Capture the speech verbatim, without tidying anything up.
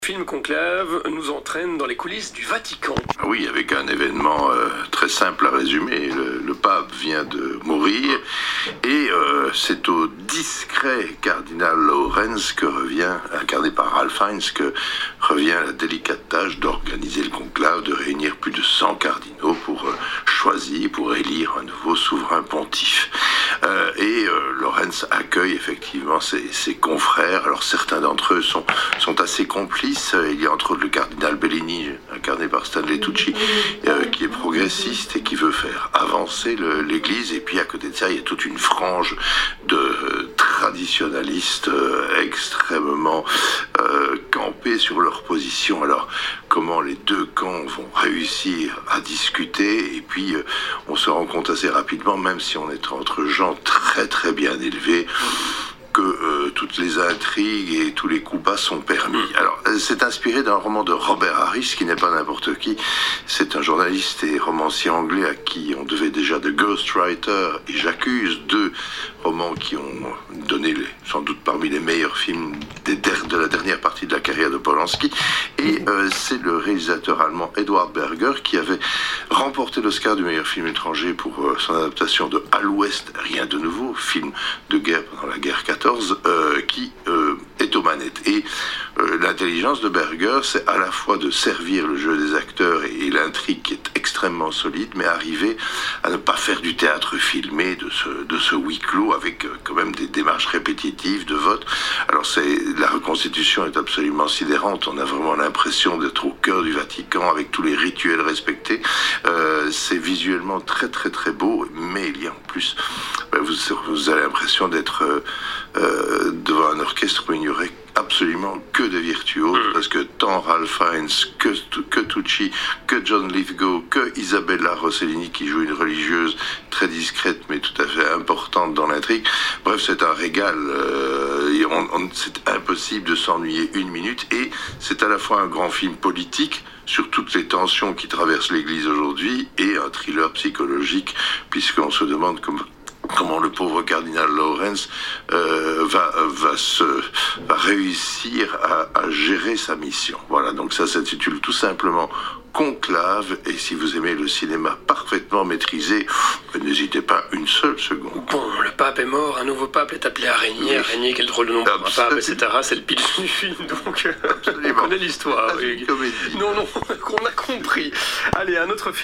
Film Conclave nous entraîne dans les coulisses du Vatican. Oui, avec un événement euh, très simple à résumer. Le, le pape vient de mourir et euh, c'est au discret cardinal Lorenz que revient, incarné par Ralph Fiennes, que revient la délicate tâche d'organiser le conclave, de réunir plus de cent cardinaux pour euh, choisir, pour élire un nouveau souverain pontife. Euh, et euh, Lorenz accueille effectivement ses, ses confrères. Alors certains d'entre eux sont, sont assez complices. Il y a entre autres le cardinal Bellini, incarné par Stanley Tucci, euh, qui est progressiste et qui veut faire avancer le, l'Église. Et puis à côté de ça, il y a toute une frange de euh, traditionalistes euh, extrêmement euh, campés sur leur position. Alors comment les deux camps vont réussir à discuter? Et puis euh, on se rend compte assez rapidement, même si on est entre gens très très bien élevés, que euh, toutes les intrigues et tous les coups bas sont permis. Alors, c'est inspiré d'un roman de Robert Harris, qui n'est pas n'importe qui. C'est un journaliste et romancier anglais à qui on devait déjà The Ghostwriter et J'accuse, deux romans qui ont donné les, sans doute parmi les meilleurs films des der- de la dernière partie de la carrière de Polanski. Et euh, c'est le réalisateur allemand Edward Berger qui avait remporté l'Oscar du meilleur film étranger pour euh, son adaptation de À l'Ouest, rien de nouveau, film de guerre pendant la guerre quatorze, euh, qui euh, est aux manettes. Et euh, l'intelligence de Berger, c'est à la fois de servir le jeu des acteurs et, et l'intrigue qui est extrêmement solide, mais arriver à ne pas faire du théâtre filmé, de ce, de ce huis clos, avec euh, quand même des démarches répétitives de vote. Alors c'est, la reconstitution est absolument sidérante. On a vraiment l'impression d'être au cœur du Vatican, avec tous les rituels respectés. Euh, c'est visuellement très très très beau, mais il y a en plus, ben, vous, vous avez l'impression d'être euh, euh, devant un orchestre où il n'y aurait absolument que des virtuoses, parce que tant Ralph Fiennes que, que Tucci, que John Lithgow, que Isabella Rossellini, qui joue une religieuse très discrète mais tout à fait importante dans l'intrigue. Bref, c'est un régal. Euh, et on, on, c'est impossible de s'ennuyer une minute, et c'est à la fois un grand film politique sur toutes les tensions qui traversent l'Église aujourd'hui et un thriller psychologique, puisqu'on se demande comment comment le pauvre cardinal Lorenz euh, va, va, se, va réussir à, à gérer sa mission. Voilà, donc ça s'intitule tout simplement Conclave, et si vous aimez le cinéma parfaitement maîtrisé, n'hésitez pas une seule seconde. Bon, le pape est mort, un nouveau pape est appelé à régner. À régner, quel drôle de nom pour un pape, et cetera. C'est le pitch du film, donc euh, on connaît l'histoire. Une comédie. Non, non, on a compris. Allez, un autre film.